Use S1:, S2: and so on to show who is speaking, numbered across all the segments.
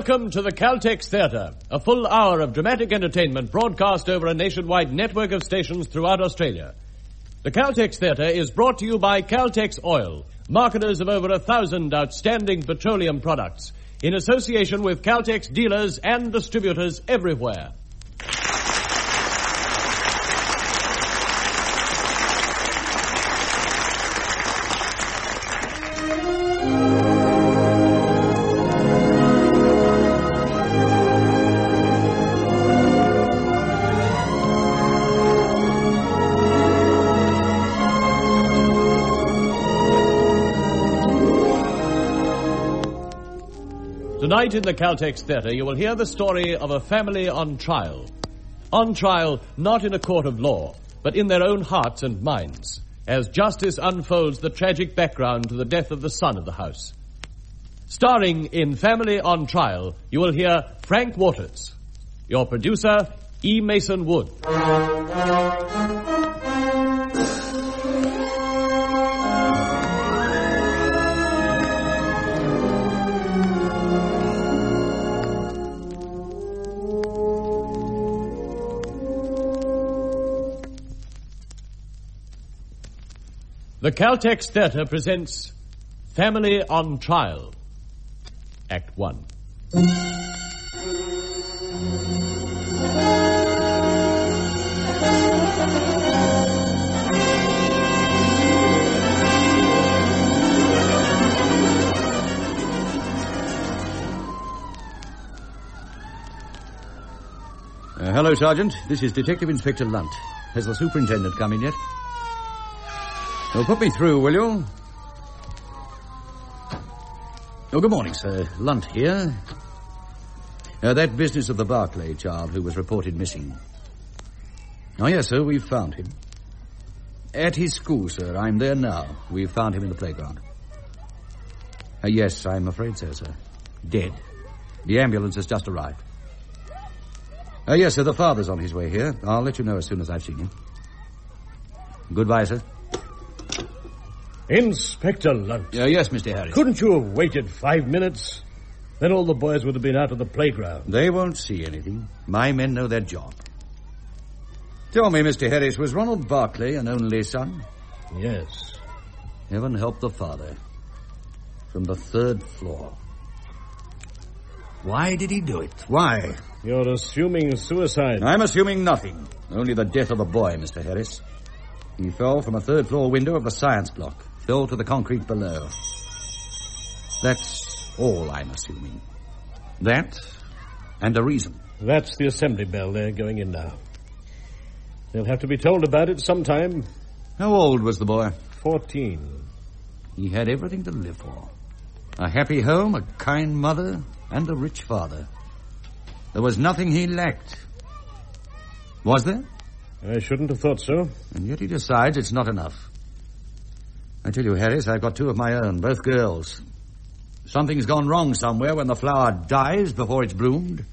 S1: Welcome to the Caltex Theatre, a full hour of dramatic entertainment broadcast over a nationwide network of stations throughout Australia. The Caltex Theatre is brought to you by Caltex Oil, marketers of over 1,000 outstanding petroleum products, in association with Caltex dealers and distributors everywhere. Tonight in the Caltex Theatre, you will hear the story of a family on trial. On trial, not in a court of law, but in their own hearts and minds, as justice unfolds the tragic background to the death of the son of the house. Starring in Family on Trial, you will hear Frank Waters. Your producer, E. Mason Wood. The Caltex Theatre presents Family on Trial, Act 1.
S2: Hello, Sergeant. This is Detective Inspector Lunt. Has the superintendent come in yet? Well, put me through, will you? Oh, good morning, sir. Lunt here. That business of the Barclay child who was reported missing. Oh, yes, sir, we've found him. At his school, sir. I'm there now. We've found him in the playground. Yes, I'm afraid so, sir. Dead. The ambulance has just arrived. Yes, sir, the father's on his way here. I'll let you know as soon as I've seen him. Goodbye, sir.
S3: Inspector Lunt.
S2: Yes, Mr. Harris.
S3: Couldn't you have waited 5 minutes? Then all the boys would have been out of the playground.
S2: They won't see anything. My men know their job. Tell me, Mr. Harris, was Ronald Barclay an only son?
S3: Yes.
S2: Heaven help the father. From the 3rd floor. Why did he do it? Why?
S3: You're assuming suicide.
S2: I'm assuming nothing. Only the death of the boy, Mr. Harris. He fell from a 3rd floor window of the science block. Fell to the concrete below. That's all I'm assuming. That and a reason.
S3: That's the assembly bell. They're going in now. They'll have to be told about it sometime.
S2: How old was the boy?
S3: 14.
S2: He had everything to live for. A happy home, a kind mother, and a rich father. There was nothing he lacked. Was there?
S3: I shouldn't have thought so.
S2: And yet he decides it's not enough. I tell you, Harris, I've got 2 of my own, both girls. Something's gone wrong somewhere when the flower dies before it's bloomed.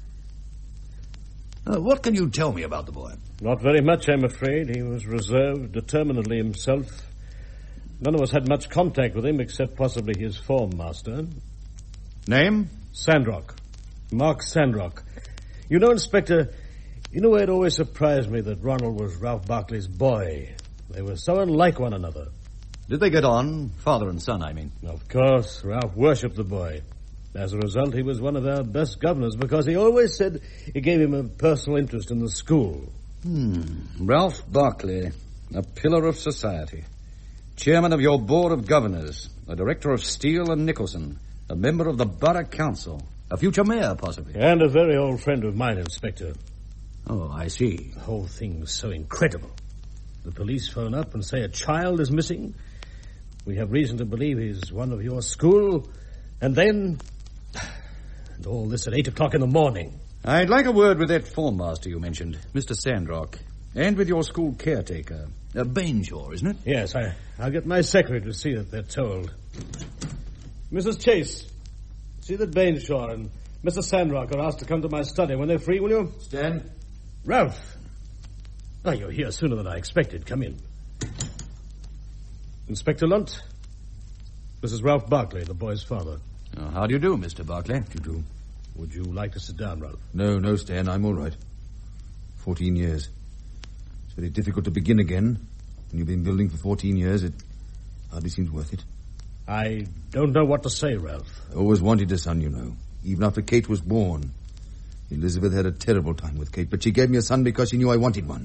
S2: What can you tell me about the boy?
S3: Not very much, I'm afraid. He was reserved, determinedly himself. None of us had much contact with him except possibly his form master.
S2: Name?
S3: Sandrock. Mark Sandrock. You know, Inspector, in a way it always surprised me that Ronald was Ralph Barclay's boy. They were so unlike one another.
S2: Did they get on? Father and son, I mean.
S3: Of course, Ralph worshipped the boy. As a result, he was one of our best governors because he always said it gave him a personal interest in the school.
S2: Ralph Barclay, a pillar of society. Chairman of your board of governors, a director of Steele and Nicholson, a member of the borough council, a future mayor, possibly.
S3: And a very old friend of mine, Inspector.
S2: Oh, I see.
S3: The whole thing's so incredible. The police phone up and say a child is missing. We have reason to believe he's one of your school. And then... And all this at 8 o'clock in the morning.
S2: I'd like a word with that form master you mentioned, Mr. Sandrock. And with your school caretaker. Bainshaw, isn't it?
S3: Yes, I'll get my secretary to see that they're told. Mrs. Chase, see that Bainshaw and Mr. Sandrock are asked to come to my study when they're free, will you?
S2: Stan?
S3: Ralph. Oh, you're here sooner than I expected. Come in. Inspector Lunt, this is Ralph Barclay, the boy's father.
S2: How do you do, Mr. Barclay? You do.
S3: Would you like to sit down, Ralph?
S2: No, Stan, I'm all right. 14 years. It's very difficult to begin again. When you've been building for 14 years, it hardly seems worth it.
S3: I don't know what to say, Ralph.
S2: I always wanted a son, you know, even after Kate was born. Elizabeth had a terrible time with Kate, but she gave me a son because she knew I wanted one.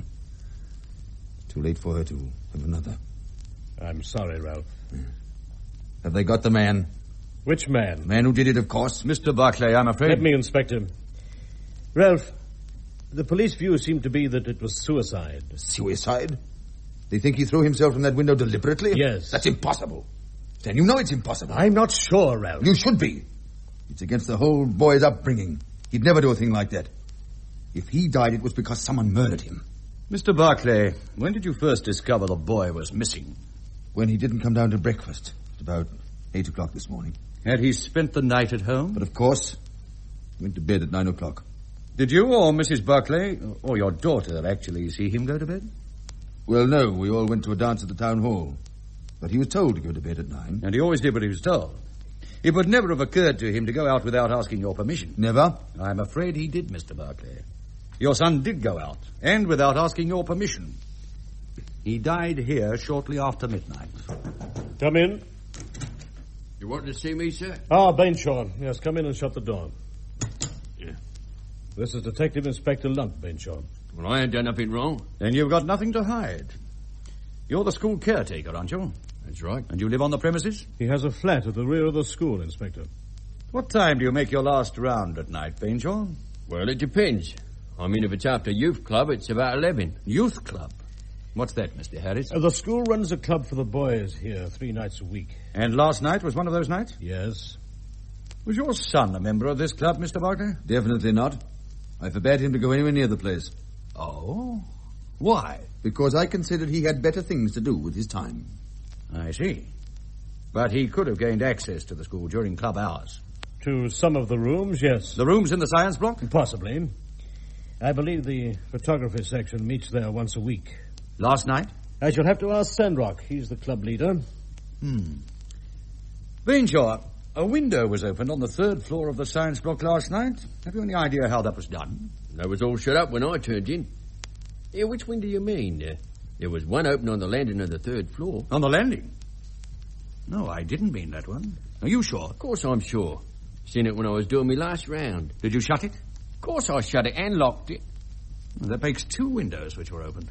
S2: Too late for her to have another.
S3: I'm sorry, Ralph.
S2: Have they got the man?
S3: Which man?
S2: The man who did it, of course. Mr. Barclay, I'm afraid.
S3: Let me inspect him. Ralph, the police view seemed to be that it was suicide.
S2: Suicide? They think he threw himself from that window deliberately?
S3: Yes.
S2: That's impossible. Stan, you know it's impossible.
S3: I'm not sure, Ralph.
S2: You should be. It's against the whole boy's upbringing. He'd never do a thing like that. If he died, it was because someone murdered him.
S1: Mr. Barclay, when did you first discover the boy was missing?
S2: When he didn't come down to breakfast. At about 8 o'clock this morning.
S1: Had he spent the night at home?
S2: But of course, he went to bed at 9 o'clock.
S1: Did you or Mrs. Barclay, or your daughter, actually see him go to bed?
S2: Well, no, we all went to a dance at the town hall. But he was told to go to bed at 9.
S1: And he always did what he was told. It would never have occurred to him to go out without asking your permission.
S2: Never?
S1: I'm afraid he did, Mr. Barclay. Your son did go out, and without asking your permission. He died here shortly after midnight.
S3: Come in.
S4: You wanted to see me, sir?
S3: Ah, Bainshaw. Yes, come in and shut the door. Yeah. This is Detective Inspector Lunt, Bainshaw.
S4: Well, I ain't done nothing wrong.
S1: Then you've got nothing to hide. You're the school caretaker, aren't you?
S4: That's right.
S1: And you live on the premises?
S3: He has a flat at the rear of the school, Inspector.
S1: What time do you make your last round at night, Bainshaw?
S4: Well, it depends. I mean, if it's after youth club, it's about 11.
S1: Youth club? What's that, Mr. Harris?
S3: The school runs a club for the boys here 3 nights a week.
S1: And last night was one of those nights?
S3: Yes.
S1: Was your son a member of this club, Mr. Barclay?
S2: Definitely not. I forbade him to go anywhere near the place.
S1: Oh? Why?
S2: Because I considered he had better things to do with his time.
S1: I see. But he could have gained access to the school during club hours.
S3: To some of the rooms, yes.
S1: The rooms in the science block?
S3: Possibly. I believe the photography section meets there once a week.
S1: Last night?
S3: I shall have to ask Sandrock. He's the club leader.
S1: Bainshaw, a window was opened on the 3rd floor of the science block last night. Have you any idea how that was done?
S4: That was all shut up when I turned in. Yeah, which window do you mean? There was one open on the landing of the 3rd floor.
S1: On the landing? No, I didn't mean that one. Are you sure?
S4: Of course I'm sure. Seen it when I was doing my last round.
S1: Did you shut it?
S4: Of course I shut it and locked it.
S1: Well, that makes 2 windows which were open.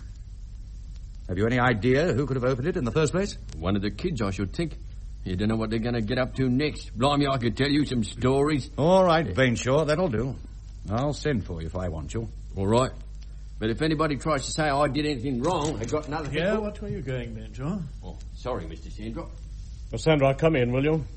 S1: Have you any idea who could have opened it in the first place?
S4: One of the kids, I should think. You don't know what they're going to get up to next. Blimey, I could tell you some stories.
S1: All right, Bainshaw, that'll do. I'll send for you if I want you.
S4: All right. But if anybody tries to say I did anything wrong, I got another thing.
S5: Yeah, what way are you going, Bainshaw?
S4: Oh, sorry, Mr. Sandrock.
S3: Well, Sandrock, come in, will you?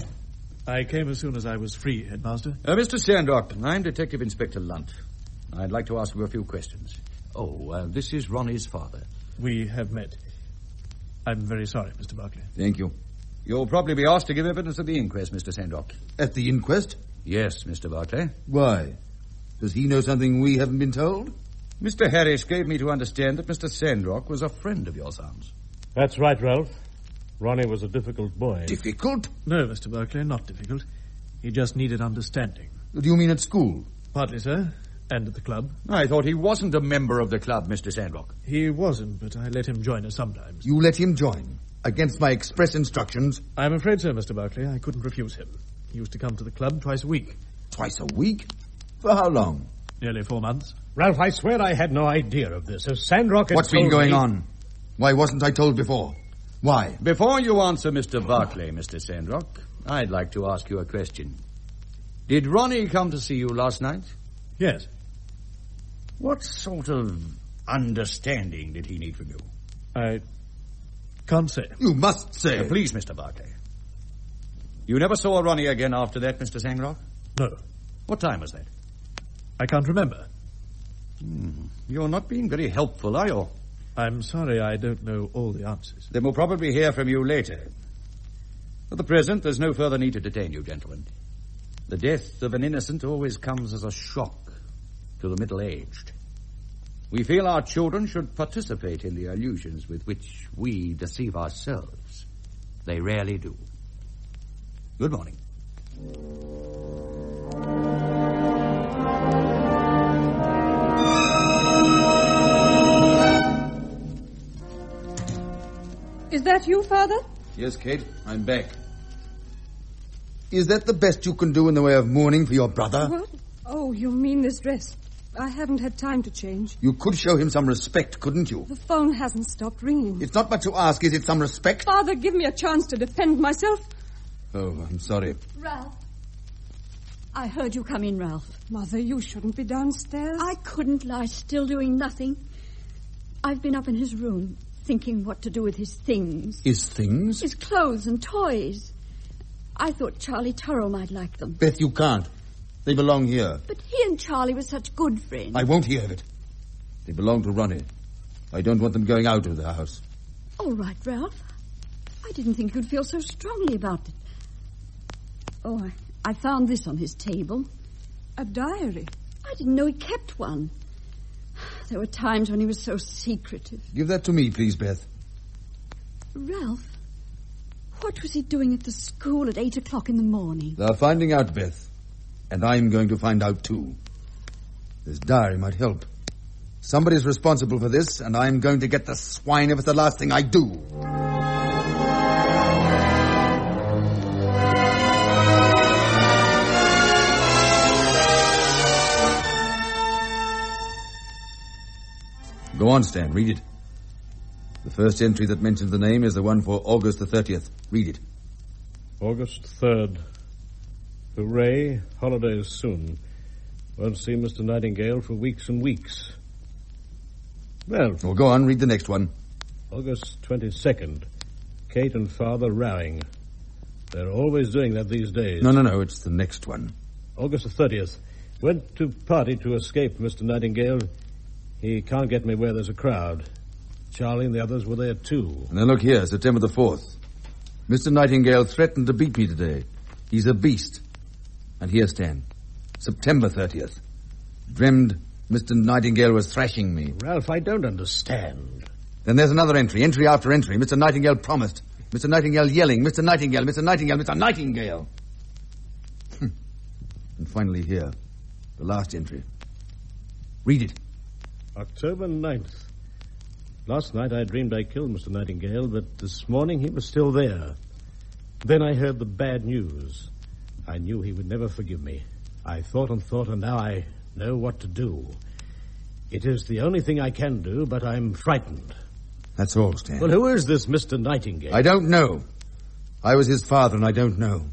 S5: I came as soon as I was free, Headmaster.
S1: Mr. Sandrock, I'm Detective Inspector Lunt. I'd like to ask you a few questions. This is Ronnie's father.
S5: We have met. I'm very sorry, Mr. Barclay.
S2: Thank you.
S1: You'll probably be asked to give evidence at the inquest, Mr. Sandrock.
S2: At the inquest?
S1: Yes, Mr. Barclay.
S2: Why? Does he know something we haven't been told?
S1: Mr. Harris gave me to understand that Mr. Sandrock was a friend of your son's.
S3: That's right, Ralph. Ronnie was a difficult boy.
S2: Difficult?
S5: No, Mr. Barclay, not difficult. He just needed understanding.
S2: Do you mean at school?
S5: Partly, sir. And at the club.
S1: I thought he wasn't a member of the club, Mr. Sandrock.
S5: He wasn't, but I let him join us sometimes.
S2: You let him join? Against my express instructions?
S5: I'm afraid so, Mr. Barclay. I couldn't refuse him. He used to come to the club twice a week.
S2: Twice a week? For how long?
S5: Nearly 4 months.
S3: Ralph, I swear I had no idea of this. If Sandrock had
S2: What's been
S3: told
S2: going
S3: me...
S2: on? Why wasn't I told before? Why?
S1: Before you answer Mr. Barclay, Mr. Sandrock, I'd like to ask you a question. Did Ronnie come to see you last night?
S5: Yes.
S1: What sort of understanding did he need from you?
S5: I can't say.
S2: You must say.
S1: Please, Mr. Barclay. You never saw Ronnie again after that, Mr. Sandrock?
S5: No.
S1: What time was that?
S5: I can't remember.
S1: You're not being very helpful, are you?
S5: I'm sorry I don't know all the answers.
S1: Then we'll probably hear from you later. For the present, there's no further need to detain you, gentlemen. The death of an innocent always comes as a shock to the middle-aged. We feel our children should participate in the illusions with which we deceive ourselves. They rarely do. Good morning.
S6: Is that you, Father?
S2: Yes, Kate, I'm back. Is that the best you can do in the way of mourning for your brother?
S6: What? Oh, you mean this dress. I haven't had time to change.
S2: You could show him some respect, couldn't you?
S6: The phone hasn't stopped ringing.
S2: It's not much to ask, is it, some respect?
S6: Father, give me a chance to defend myself.
S2: Oh, I'm sorry.
S7: Ralph. I heard you come in, Ralph.
S6: Mother, you shouldn't be downstairs.
S7: I couldn't lie still doing nothing. I've been up in his room, thinking what to do with his things.
S2: His things?
S7: His clothes and toys. I thought Charlie Turrell might like them.
S2: Beth, you can't. They belong here.
S7: But he and Charlie were such good friends.
S2: I won't hear of it. They belong to Ronnie. I don't want them going out of the house.
S7: All right, Ralph. I didn't think you'd feel so strongly about it. Oh, I found this on his table.
S6: A diary?
S7: I didn't know he kept one. There were times when he was so secretive.
S2: Give that to me, please, Beth.
S7: Ralph, what was he doing at the school at 8 o'clock in the morning?
S2: They're finding out, Beth. And I'm going to find out, too. This diary might help. Somebody's responsible for this, and I'm going to get the swine if it's the last thing I do. Go on, Stan, read it. The first entry that mentions the name is the one for August the 30th. Read it.
S3: August 3rd. Hooray, holidays soon. Won't see Mr. Nightingale for weeks and weeks. Well,
S2: Go on, read the next one.
S3: August 22nd. Kate and Father rowing. They're always doing that these days.
S2: No, it's the next one.
S3: August the 30th. Went to party to escape Mr. Nightingale. He can't get me where there's a crowd. Charlie and the others were there, too.
S2: And then look here, September the 4th. Mr. Nightingale threatened to beat me today. He's a beast. And here, Stan, September 30th. Dreamed Mr. Nightingale was thrashing me.
S3: Ralph, I don't understand.
S2: Then there's another entry after entry. Mr. Nightingale promised. Mr. Nightingale yelling, Mr. Nightingale, Mr. Nightingale, Mr. Nightingale. And finally here, the last entry. Read it.
S3: October 9th. Last night I dreamed I killed Mr. Nightingale, but this morning he was still there. Then I heard the bad news. I knew he would never forgive me. I thought, and now I know what to do. It is the only thing I can do, but I'm frightened.
S2: That's all, Stan.
S3: Well, who is this Mr. Nightingale?
S2: I don't know. I was his father, and I don't know.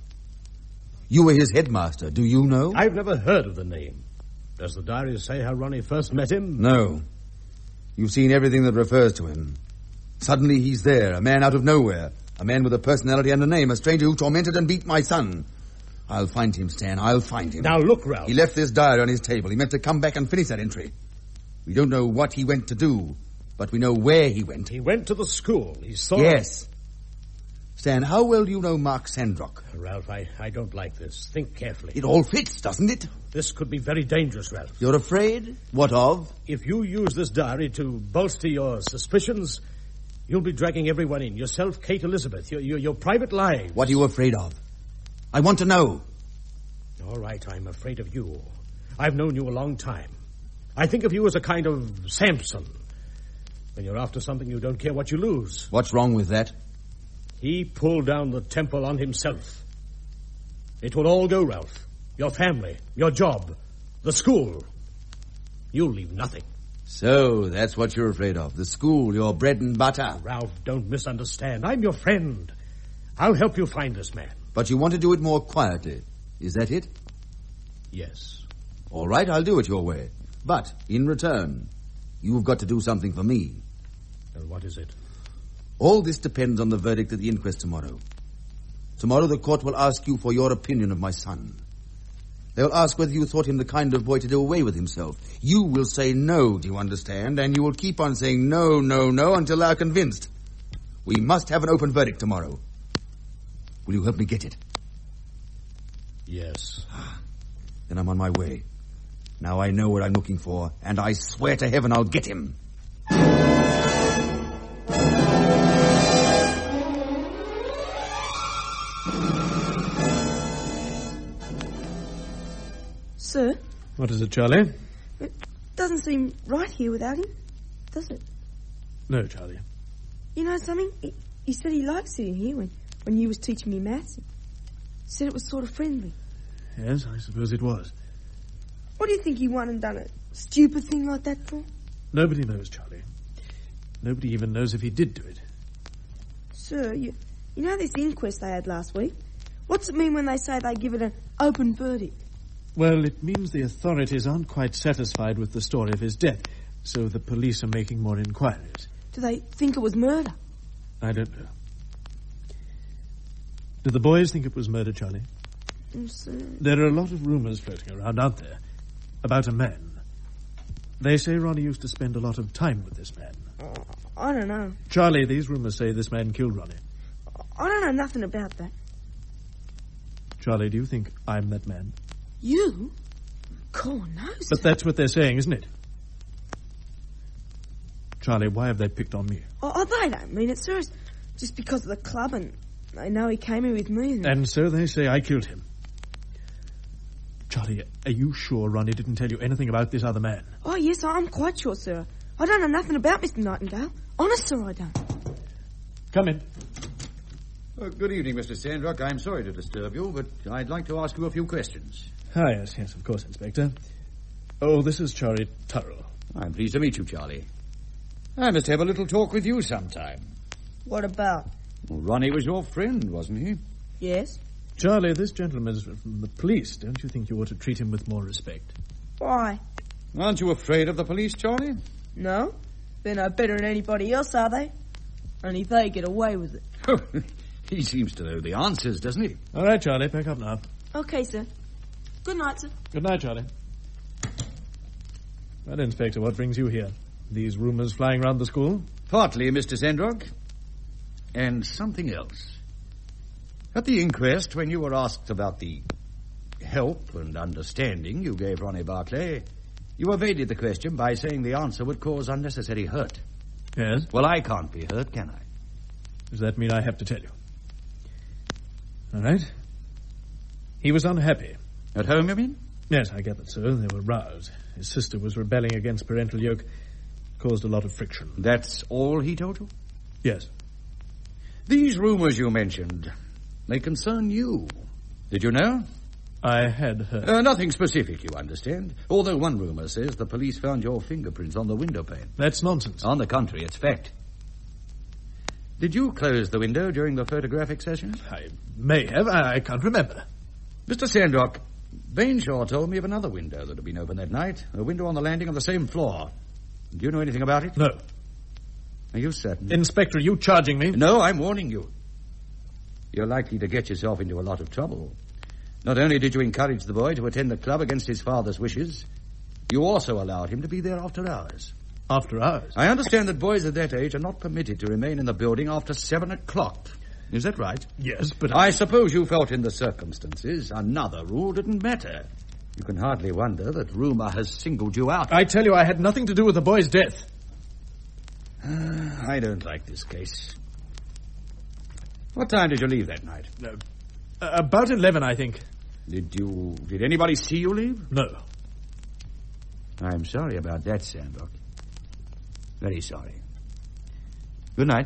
S2: You were his headmaster. Do you know?
S3: I've never heard of the name. Does the diary say how Ronnie first met him?
S2: No. You've seen everything that refers to him. Suddenly he's there, a man out of nowhere. A man with a personality and a name, a stranger who tormented and beat my son. I'll find him, Stan. I'll find him.
S3: Now look, Ralph.
S2: He left this diary on his table. He meant to come back and finish that entry. We don't know what he went to do, but we know where he went.
S3: He went to the school. He saw...
S2: Yes. Stan, how well do you know Mark Sandrock?
S3: Ralph, I don't like this. Think carefully.
S2: It all fits, doesn't it?
S3: This could be very dangerous, Ralph.
S2: You're afraid? What of?
S3: If you use this diary to bolster your suspicions, you'll be dragging everyone in. Yourself, Kate Elizabeth, your private lives.
S2: What are you afraid of? I want to know.
S3: All right, I'm afraid of you. I've known you a long time. I think of you as a kind of Samson. When you're after something, you don't care what you lose.
S2: What's wrong with that?
S3: He pulled down the temple on himself. It will all go, Ralph. Your family, your job, the school. You'll leave nothing.
S2: So, that's what you're afraid of. The school, your bread and butter.
S3: Ralph, don't misunderstand. I'm your friend. I'll help you find this man.
S2: But you want to do it more quietly. Is that it?
S3: Yes.
S2: All right, I'll do it your way. But, in return, you've got to do something for me.
S3: And what is it?
S2: All this depends on the verdict at the inquest tomorrow. Tomorrow the court will ask you for your opinion of my son. They'll ask whether you thought him the kind of boy to do away with himself. You will say no, do you understand? And you will keep on saying no, no, no until they are convinced. We must have an open verdict tomorrow. Will you help me get it?
S3: Yes.
S2: Then I'm on my way. Now I know what I'm looking for, and I swear to heaven I'll get him.
S6: Sir?
S5: What is it, Charlie?
S6: It doesn't seem right here without him, does it?
S5: No, Charlie.
S6: You know something?
S8: He said he liked sitting here when you was teaching me maths. He said it was sort of friendly.
S5: Yes, I suppose it was.
S8: What do you think he went and done a stupid thing like that for?
S5: Nobody knows, Charlie. Nobody even knows if he did do it.
S8: Sir, you know this inquest they had last week? What's it mean when they say they give it an open verdict?
S5: Well, it means the authorities aren't quite satisfied with the story of his death, so the police are making more inquiries.
S8: Do they think it was murder?
S5: I don't know. Do the boys think it was murder, Charlie?
S8: Sir.
S5: There are a lot of rumours floating around, aren't there, about a man. They say Ronnie used to spend a lot of time with this man.
S8: I don't know.
S5: Charlie, these rumours say this man killed Ronnie.
S8: I don't know nothing about that.
S5: Charlie, do you think I'm that man?
S8: You? God knows.
S5: But that's what they're saying, isn't it? Charlie, why have they picked on me?
S8: Oh, they don't mean it, sir. It's just because of the club and they know he came here with me.
S5: And so they say I killed him. Charlie, are you sure Ronnie didn't tell you anything about this other man?
S8: Oh, yes, I'm quite sure, sir. I don't know nothing about Mr. Nightingale. Honest, sir, I don't.
S5: Come in.
S2: Oh, good evening, Mr. Sandrock. I'm sorry to disturb you, but I'd like to ask you a few questions.
S5: Ah, yes, of course, Inspector. Oh, this is Charlie Turrell.
S2: I'm pleased to meet you, Charlie. I must have a little talk with you sometime.
S8: What about?
S2: Well, Ronnie was your friend, wasn't he?
S8: Yes.
S5: Charlie, this gentleman is from the police. Don't you think you ought to treat him with more respect?
S8: Why?
S2: Aren't you afraid of the police, Charlie?
S8: No. They're no better than anybody else, are they? Only they get away with it.
S2: He seems to know the answers, doesn't he?
S5: All right, Charlie, pack up now.
S8: Okay, sir. Good night, sir.
S5: Good night, Charlie. Well, Inspector, what brings you here? These rumours flying round the school?
S2: Partly, Mr. Sandrock. And something else. At the inquest, when you were asked about the help and understanding you gave Ronnie Barclay, you evaded the question by saying the answer would cause unnecessary hurt.
S5: Yes?
S2: Well, I can't be hurt, can I?
S5: Does that mean I have to tell you? All right. He was unhappy.
S2: At home, you mean?
S5: Yes, I get that, sir. There were rows. His sister was rebelling against parental yoke. Caused a lot of friction.
S2: That's all he told you?
S5: Yes.
S2: These rumours you mentioned, they concern you. Did you know?
S5: I had heard.
S2: Nothing specific, you understand. Although one rumour says the police found your fingerprints on the window pane.
S5: That's nonsense.
S2: On the contrary, it's fact. Did you close the window during the photographic session?
S5: I may have. I can't remember.
S2: Mr. Sandrock, Bainshaw told me of another window that had been open that night. A window on the landing on the same floor. Do you know anything about it?
S5: No.
S2: Are you certain?
S5: Inspector, are you charging me?
S2: No, I'm warning you. You're likely to get yourself into a lot of trouble. Not only did you encourage the boy to attend the club against his father's wishes, you also allowed him to be there after hours.
S5: After hours?
S2: I understand that boys at that age are not permitted to remain in the building after 7 o'clock. Is that right?
S5: Yes, but
S2: I suppose you felt in the circumstances another rule didn't matter. You can hardly wonder that rumour has singled you out.
S5: I tell you, I had nothing to do with the boy's death.
S2: I don't like this case. What time did you leave that night?
S5: About 11, I think.
S2: Did anybody see you leave?
S5: No.
S2: I'm sorry about that, Sandrock. Very sorry. Good night.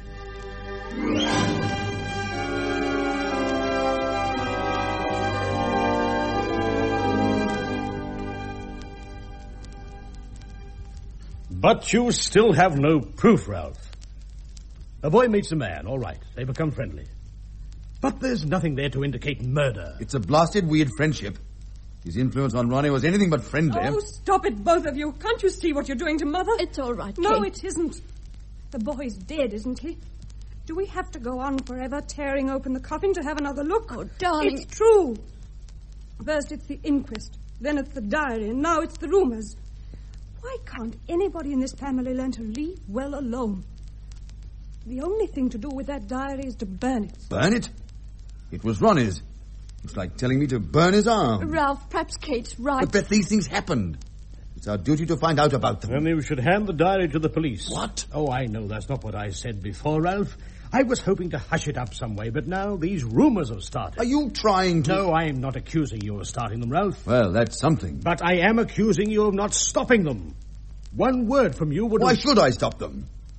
S3: But you still have no proof, Ralph. A boy meets a man, all right. They become friendly. But there's nothing there to indicate murder.
S9: It's a blasted weird friendship. His influence on Ronnie was anything but friendly.
S6: Oh, stop it, both of you. Can't you see what you're doing to Mother?
S7: It's all right,
S6: No,
S7: Kate.
S6: it isn't. The boy's dead, isn't he? Do we have to go on forever tearing open the coffin to have another look?
S7: Oh, darling.
S6: It's true. First it's the inquest, then it's the diary, and now it's the rumours. Why can't anybody in this family learn to leave well alone? The only thing to do with that diary is to burn it.
S9: Burn it? It was Ronnie's. It's like telling me to burn his arm.
S7: Ralph, perhaps Kate's right.
S9: But Beth, these things happened. It's our duty to find out about them.
S3: Then you should hand the diary to the police.
S9: What?
S3: Oh, I know that's not what I said before, Ralph. I was hoping to hush it up some way, but now these rumours have started.
S9: Are you trying to...
S3: No, I am not accusing you of starting them, Ralph.
S9: Well, that's something.
S3: But I am accusing you of not stopping them. One word from you would...
S9: Why should I stop them?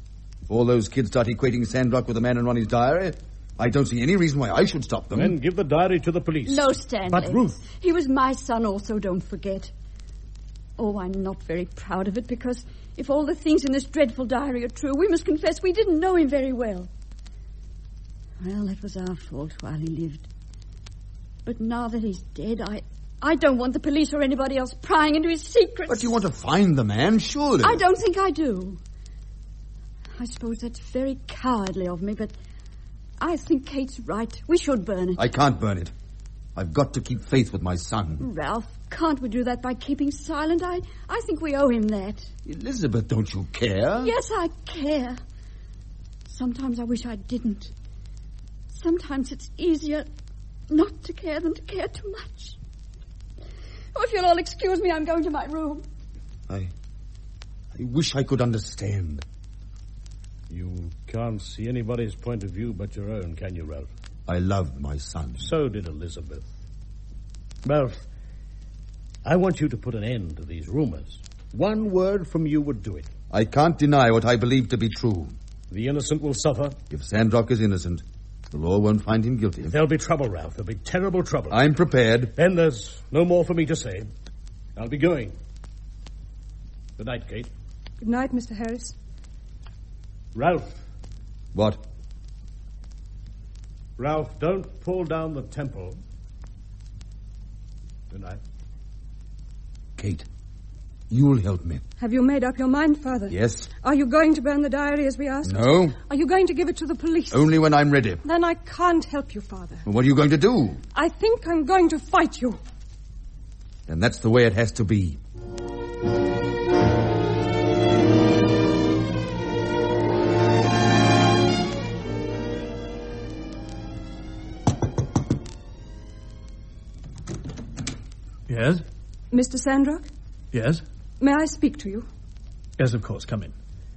S9: If all those kids start equating Sandrock with the man in Ronnie's diary, I don't see any reason why I should stop them.
S3: Then give the diary to the police.
S7: No, Stanley.
S3: But Ruth...
S7: He was my son also, don't forget. Oh, I'm not very proud of it, because if all the things in this dreadful diary are true, we must confess we didn't know him very well. Well, that was our fault while he lived. But now that he's dead, I don't want the police or anybody else prying into his secrets.
S9: But you want to find the man, surely.
S7: I don't think I do. I suppose that's very cowardly of me, but I think Kate's right. We should burn it.
S9: I can't burn it. I've got to keep faith with my son.
S7: Ralph, can't we do that by keeping silent? I think we owe him that.
S9: Elizabeth, don't you care?
S7: Yes, I care. Sometimes I wish I didn't. Sometimes it's easier not to care than to care too much. Oh, if you'll all excuse me, I'm going to my room.
S9: I wish I could understand.
S3: You can't see anybody's point of view but your own, can you, Ralph?
S9: I loved my son.
S3: So did Elizabeth. Ralph, I want you to put an end to these rumors. One word from you would do it.
S9: I can't deny what I believe to be true.
S3: The innocent will suffer.
S9: If Sandrock is innocent, the law won't find him guilty.
S3: There'll be trouble, Ralph. There'll be terrible trouble.
S9: I'm prepared.
S3: Then there's no more for me to say. I'll be going. Good night, Kate.
S6: Good night, Mr. Harris.
S3: Ralph.
S9: What?
S3: Ralph, don't pull down the temple. Good night.
S9: Kate, you'll help me.
S6: Have you made up your mind, Father?
S9: Yes.
S6: Are you going to burn the diary as we asked?
S9: No.
S6: Are you going to give it to the police?
S9: Only when I'm ready.
S6: Then I can't help you, Father.
S9: What are you going to do?
S6: I think I'm going to fight you.
S9: And that's the way it has to be.
S5: Yes?
S6: Mr. Sandrock?
S5: Yes?
S6: May I speak to you?
S5: Yes, of course. Come in.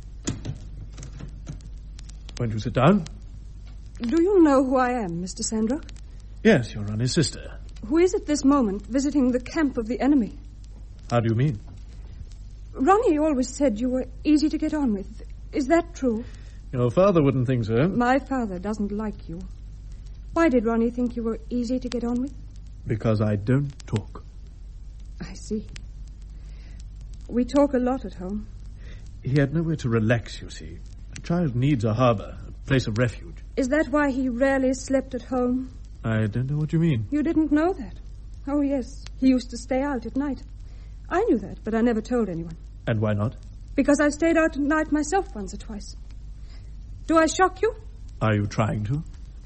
S5: Won't you sit down?
S6: Do you know who I am, Mr. Sandrock?
S5: Yes, you're Ronnie's sister.
S6: Who is at this moment visiting the camp of the enemy?
S5: How do you mean?
S6: Ronnie always said you were easy to get on with. Is that true?
S5: Your father wouldn't think so.
S6: My father doesn't like you. Why did Ronnie think you were easy to get on with?
S5: Because I don't talk.
S6: I see. We talk a lot at home.
S5: He had nowhere to relax, you see. A child needs a harbour, a place of refuge.
S6: Is that why he rarely slept at home?
S5: I don't know what you mean.
S6: You didn't know that? Oh, yes. He used to stay out at night. I knew that, but I never told anyone.
S5: And why not?
S6: Because I've stayed out at night myself once or twice. Do I shock you?
S5: Are you trying to?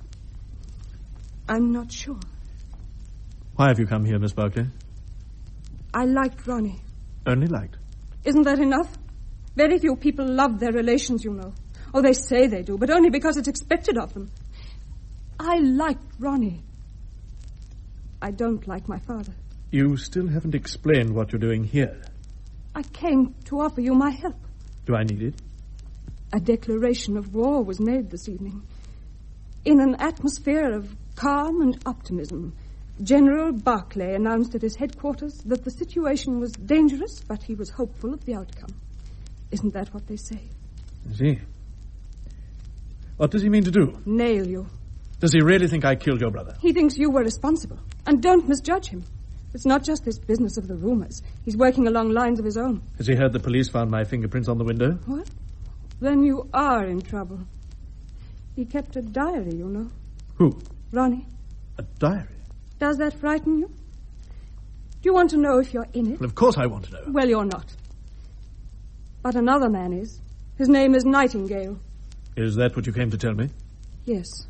S6: I'm not sure.
S5: Why have you come here, Miss Barclay?
S6: I liked Ronnie.
S5: Only liked?
S6: Isn't that enough? Very few people love their relations, you know. Oh, they say they do, but only because it's expected of them. I liked Ronnie. I don't like my father.
S5: You still haven't explained what you're doing here.
S6: I came to offer you my help.
S5: Do I need it?
S6: A declaration of war was made this evening. In an atmosphere of calm and optimism, General Barclay announced at his headquarters that the situation was dangerous, but he was hopeful of the outcome. Isn't that what they say?
S5: I see. What does he mean to do?
S6: Nail you.
S5: Does he really think I killed your brother?
S6: He thinks you were responsible. And don't misjudge him. It's not just this business of the rumors. He's working along lines of his own.
S5: Has he heard the police found my fingerprints on the window?
S6: What? Then you are in trouble. He kept a diary, you know.
S5: Who?
S6: Ronnie.
S5: A diary?
S6: Does that frighten you? Do you want to know if you're in it?
S5: Well, of course I want to know.
S6: Well, you're not. But another man is. His name is Nightingale.
S5: Is that what you came to tell me?
S6: Yes.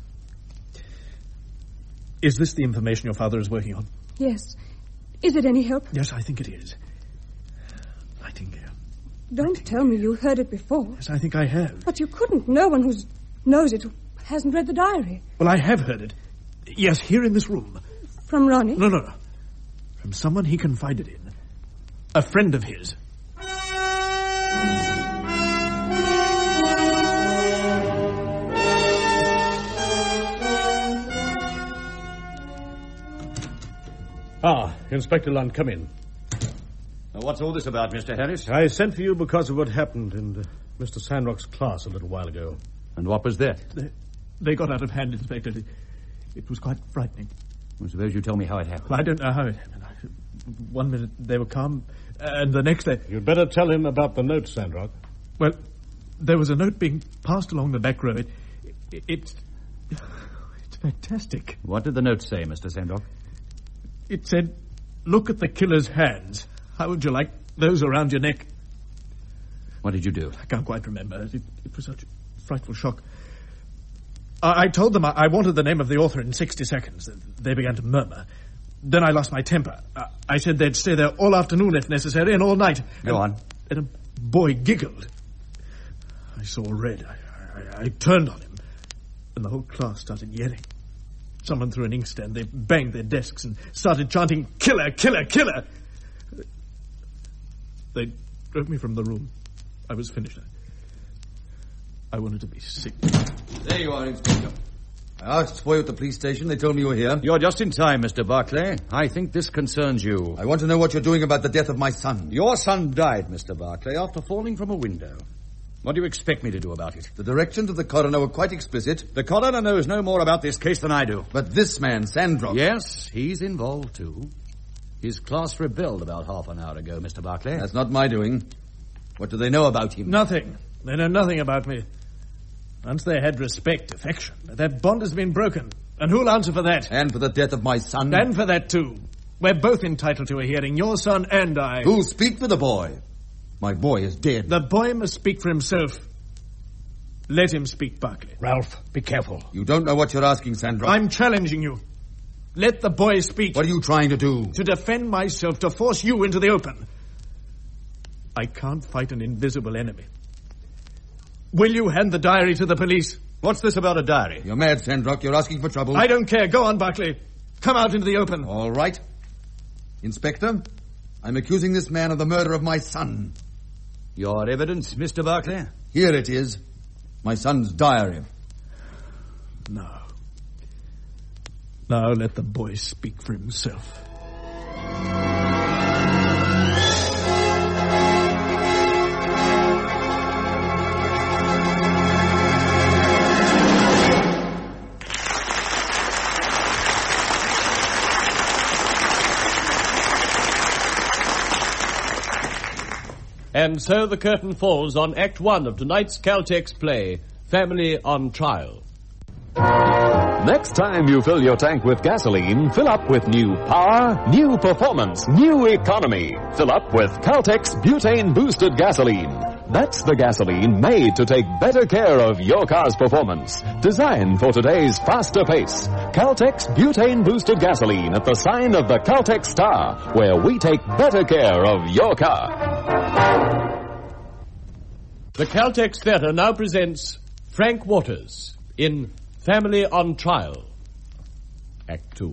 S5: Is this the information your father is working on?
S6: Yes. Is it any help?
S5: Yes, I think it is. Nightingale.
S6: Don't tell me you heard it before.
S5: Yes, I think I have.
S6: But you couldn't. No one who knows it hasn't read the diary.
S5: Well, I have heard it. Yes, here in this room.
S6: From Ronnie?
S5: No. From someone he confided in. A friend of his.
S3: Inspector Lund, come in.
S2: Now, what's all this about, Mr. Harris?
S3: I sent for you because of what happened, and Mr. Sandrock's class a little while ago.
S2: And what was that?
S5: They got out of hand, Inspector. It was quite frightening.
S2: I suppose you tell me how it happened.
S5: I don't know how it happened. One minute they were calm, and the next they...
S3: You'd better tell him about the note, Sandrock.
S5: Well, there was a note being passed along the back row. It's fantastic.
S2: What did the note say, Mr. Sandrock?
S5: It said, "Look at the killer's hands. How would you like those around your neck?"
S2: What did you do?
S5: I can't quite remember. It was such a frightful shock. I told them I wanted the name of the author in 60 seconds. They began to murmur. Then I lost my temper. I said they'd stay there all afternoon if necessary and all night.
S2: Go on.
S5: And a boy giggled. I saw red. I turned on him. And the whole class started yelling. Someone threw an inkstand. They banged their desks and started chanting, "Killer, killer, killer!" They drove me from the room. I was finished. I wanted to be sick.
S9: There you are, Inspector. I asked for you at the police station. They told me you were here.
S2: You're just in time, Mr. Barclay. I think this concerns you.
S9: I want to know what you're doing about the death of my son.
S2: Your son died, Mr. Barclay, after falling from a window. What do you expect me to do about it?
S9: The directions of the coroner were quite explicit.
S2: The coroner knows no more about this case than I do.
S9: But this man, Sandrock...
S2: Yes, he's involved too. His class rebelled about half an hour ago, Mr. Barclay.
S9: That's not my doing. What do they know about him?
S5: Nothing. They know nothing about me. Once they had respect, affection, that bond has been broken. And who'll answer for that?
S9: And for the death of my son?
S5: And for that, too. We're both entitled to a hearing, your son and I.
S9: Who'll speak for the boy? My boy is dead.
S5: The boy must speak for himself. Let him speak, Barclay.
S3: Ralph, be careful.
S9: You don't know what you're asking, Sandrock.
S5: I'm challenging you. Let the boy speak.
S9: What are you trying to do?
S5: To defend myself, to force you into the open. I can't fight an invisible enemy. Will you hand the diary to the police?
S2: What's this about a diary?
S9: You're mad, Sandrock. You're asking for trouble.
S5: I don't care. Go on, Barclay. Come out into the open.
S9: All right. Inspector, I'm accusing this man of the murder of my son.
S2: Your evidence, Mr. Barclay?
S9: Here it is. My son's diary.
S5: No. Now let the boy speak for himself.
S1: And so the curtain falls on Act 1 of tonight's Caltex play, Family on Trial.
S10: Next time you fill your tank with gasoline, fill up with new power, new performance, new economy. Fill up with Caltex Butane Boosted Gasoline. That's the gasoline made to take better care of your car's performance. Designed for today's faster pace. Caltex Butane Boosted Gasoline at the sign of the Caltex Star, where we take better care of your car.
S1: The Caltex Theatre now presents Frank Waters in Family on Trial, Act 2.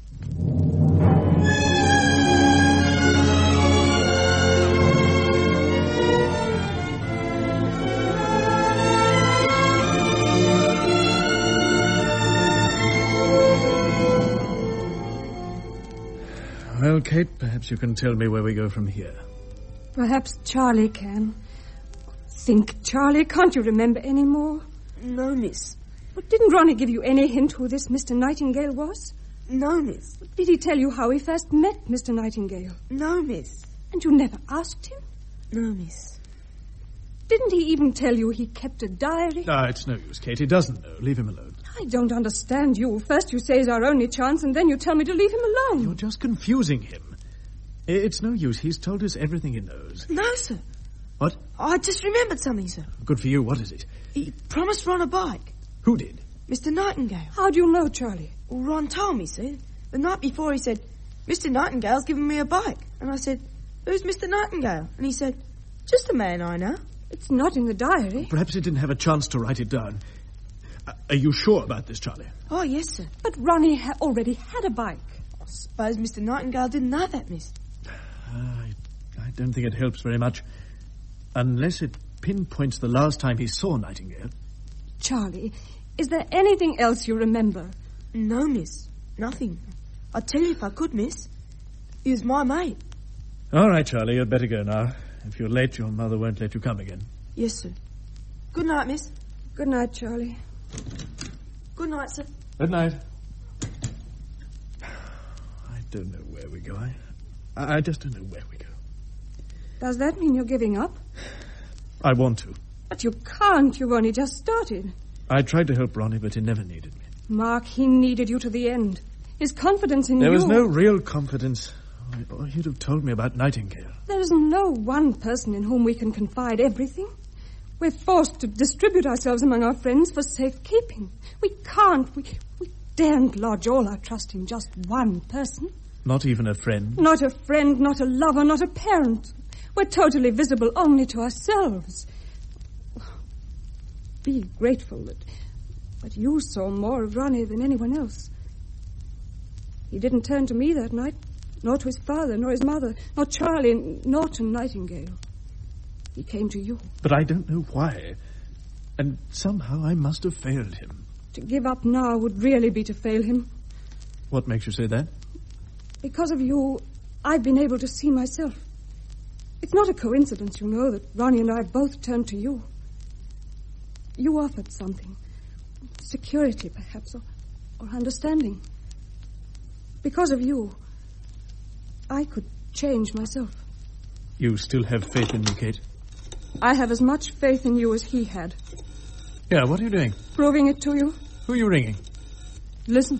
S5: Well, Kate, perhaps you can tell me where we go from here.
S6: Perhaps Charlie can. Think, Charlie, can't you remember any more?
S8: No, miss.
S6: But didn't Ronnie give you any hint who this Mr. Nightingale was?
S8: No, miss.
S6: Did he tell you how he first met Mr. Nightingale?
S8: No, miss.
S6: And you never asked him?
S8: No, miss.
S6: Didn't he even tell you he kept a diary?
S5: No, it's no use, Kate. He doesn't know. Leave him alone.
S6: I don't understand you. First you say he's our only chance, and then you tell me to leave him alone.
S5: You're just confusing him. It's no use. He's told us everything he knows.
S8: No, sir.
S5: What?
S8: I just remembered something, sir.
S5: Good for you. What is it?
S8: He promised Ron a bike.
S5: Who did?
S8: Mr. Nightingale.
S6: How do you know, Charlie?
S8: Well, Ron told me, sir. The night before he said, Mr. Nightingale's given me a bike. And I said, who's Mr. Nightingale? And he said, just a man I know.
S6: It's not in the diary.
S5: Perhaps he didn't have a chance to write it down. Are you sure about this, Charlie?
S8: Oh, yes, sir.
S6: But Ronnie already had a bike.
S8: I suppose Mr. Nightingale didn't know that, miss.
S5: I don't think it helps very much. Unless it pinpoints the last time he saw Nightingale.
S6: Charlie, is there anything else you remember?
S8: No, miss. Nothing. I'd tell you if I could, miss. He was my mate.
S5: All right, Charlie, you'd better go now. If you're late, your mother won't let you come again.
S8: Yes, sir. Good night, miss.
S6: Good night, Charlie.
S8: Good night, sir.
S5: Good night. I don't know where we're going. I just don't know where we go.
S6: Does that mean you're giving up?
S5: I want to.
S6: But you can't. You've only just started.
S5: I tried to help Ronnie, but he never needed me.
S6: Mark, he needed you to the end. His confidence in you...
S5: There was no real confidence. Oh, you'd have told me about Nightingale.
S6: There is no one person in whom we can confide everything. We're forced to distribute ourselves among our friends for safekeeping. We can't. We daren't lodge all our trust in just one person.
S5: Not even a friend?
S6: Not a friend, not a lover, not a parent. We're totally visible only to ourselves. Be grateful that you saw more of Ronnie than anyone else. He didn't turn to me that night, nor to his father, nor his mother, nor Charlie, nor to Nightingale. He came to you.
S5: But I don't know why. And somehow I must have failed him.
S6: To give up now would really be to fail him.
S5: What makes you say that?
S6: Because of you, I've been able to see myself. It's not a coincidence, you know, that Ronnie and I both turned to you. You offered something. Security, perhaps, or understanding. Because of you, I could change myself.
S5: You still have faith in me, Kate?
S6: I have as much faith in you as he had.
S5: Yeah, what are you doing?
S6: Proving it to you.
S5: Who are you ringing?
S6: Listen.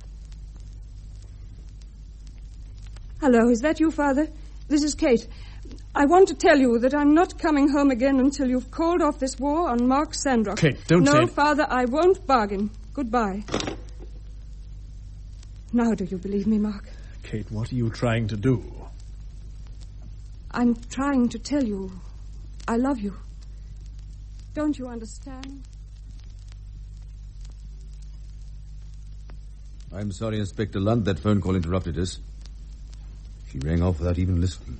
S6: Hello, is that you, Father? This is Kate. I want to tell you that I'm not coming home again until you've called off this war on Mark Sandrock.
S5: Kate, don't say...
S6: No, Father, I won't bargain. Goodbye. Now do you believe me, Mark?
S5: Kate, what are you trying to do?
S6: I'm trying to tell you I love you. Don't you understand?
S9: I'm sorry, Inspector Lunt, that phone call interrupted us. She rang off without even listening.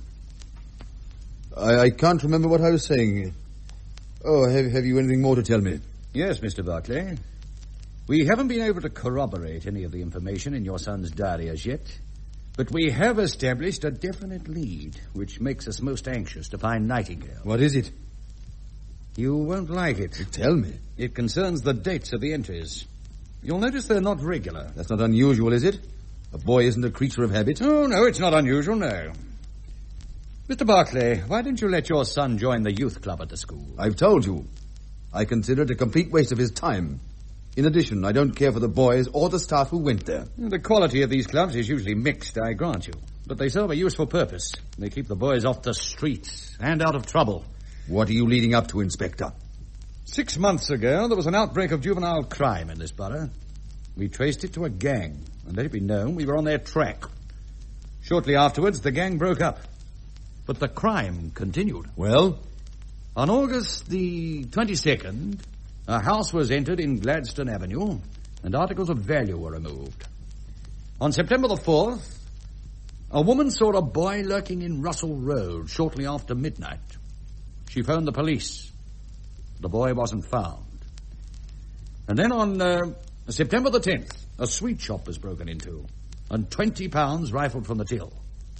S9: I can't remember what I was saying. Oh, have you anything more to tell me?
S2: Yes, Mr. Barclay. We haven't been able to corroborate any of the information in your son's diary as yet, but we have established a definite lead, which makes us most anxious to find Nightingale.
S9: What is it?
S2: You won't like it.
S9: Tell me.
S2: It concerns the dates of the entries. You'll notice they're not regular.
S9: That's not unusual, is it? A boy isn't a creature of habit.
S2: Oh, no, it's not unusual, no. Mr. Barclay, why didn't you let your son join the youth club at the school?
S9: I've told you. I consider it a complete waste of his time. In addition, I don't care for the boys or the staff who went there.
S2: The quality of these clubs is usually mixed, I grant you. But they serve a useful purpose. They keep the boys off the streets and out of trouble.
S9: What are you leading up to, Inspector?
S2: 6 months ago, there was an outbreak of juvenile crime in this borough. We traced it to a gang, and let it be known we were on their track. Shortly afterwards, the gang broke up. But the crime continued.
S9: Well?
S2: On August the 22nd, a house was entered in Gladstone Avenue, and articles of value were removed. On September the 4th, a woman saw a boy lurking in Russell Road shortly after midnight. She phoned the police. The boy wasn't found. And then on September the 10th, a sweet shop was broken into, and £20 rifled from the till.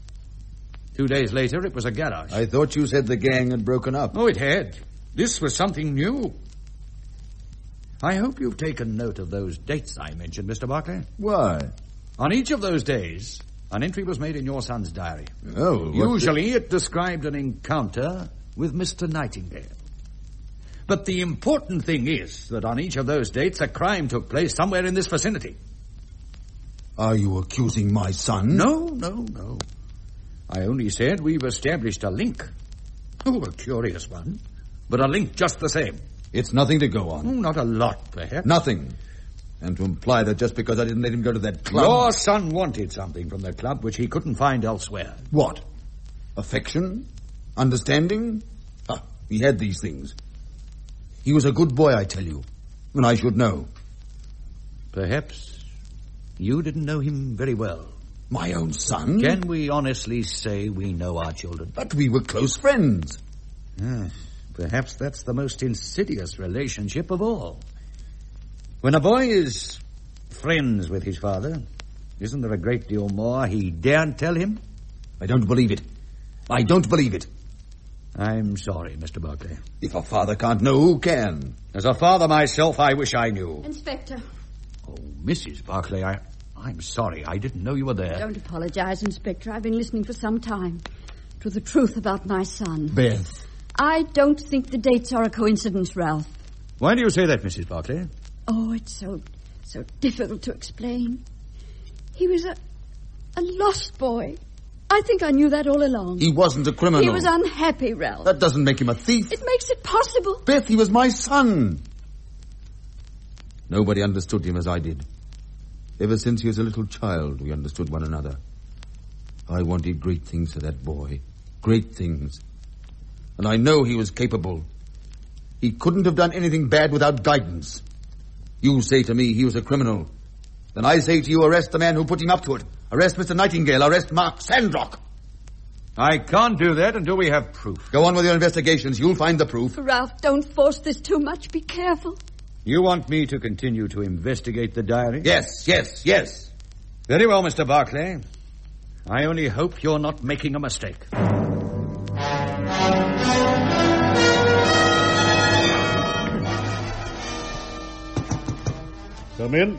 S2: 2 days later, it was a garage.
S9: I thought you said the gang had broken up.
S2: Oh, it had. This was something new. I hope you've taken note of those dates I mentioned, Mr. Barclay.
S9: Why?
S2: On each of those days, an entry was made in your son's diary.
S9: Oh,
S2: usually it described an encounter with Mr. Nightingale. But the important thing is that on each of those dates, a crime took place somewhere in this vicinity.
S9: Are you accusing my son?
S2: No. I only said we've established a link. Oh, a curious one, but a link just the same.
S9: It's nothing to go on.
S2: Oh, not a lot, perhaps.
S9: Nothing. And to imply that just because I didn't let him go to that club...
S2: Your son wanted something from the club which he couldn't find elsewhere.
S9: What? Affection? Understanding? He had these things. He was a good boy, I tell you. And I should know.
S2: Perhaps you didn't know him very well.
S9: My own son?
S2: Can we honestly say we know our children?
S9: But we were close friends.
S2: Yes, perhaps that's the most insidious relationship of all. When a boy is friends with his father, isn't there a great deal more he daren't tell him?
S9: I don't believe it. I don't believe it.
S2: I'm sorry, Mr. Barclay.
S9: If a father can't know, who can?
S2: As a father myself, I wish I knew.
S7: Inspector.
S2: Oh, Mrs. Barclay, I'm sorry. I didn't know you were there.
S7: Don't apologize, Inspector. I've been listening for some time to the truth about my son.
S2: Beth.
S7: I don't think the dates are a coincidence, Ralph.
S2: Why do you say that, Mrs. Barclay?
S7: Oh, it's so difficult to explain. He was a lost boy. I think I knew that all along.
S9: He wasn't a criminal.
S7: He was unhappy, Ralph.
S9: That doesn't make him a thief.
S7: It makes it possible.
S9: Beth, he was my son. Nobody understood him as I did. Ever since he was a little child, we understood one another. I wanted great things for that boy. Great things. And I know he was capable. He couldn't have done anything bad without guidance. You say to me he was a criminal. Then I say to you, arrest the man who put him up to it. Arrest Mr. Nightingale. Arrest Mark Sandrock.
S2: I can't do that until we have proof.
S9: Go on with your investigations. You'll find the proof.
S7: Ralph, don't force this too much. Be careful.
S2: You want me to continue to investigate the diary?
S9: Yes.
S2: Very well, Mr. Barclay. I only hope you're not making a mistake.
S3: Come in.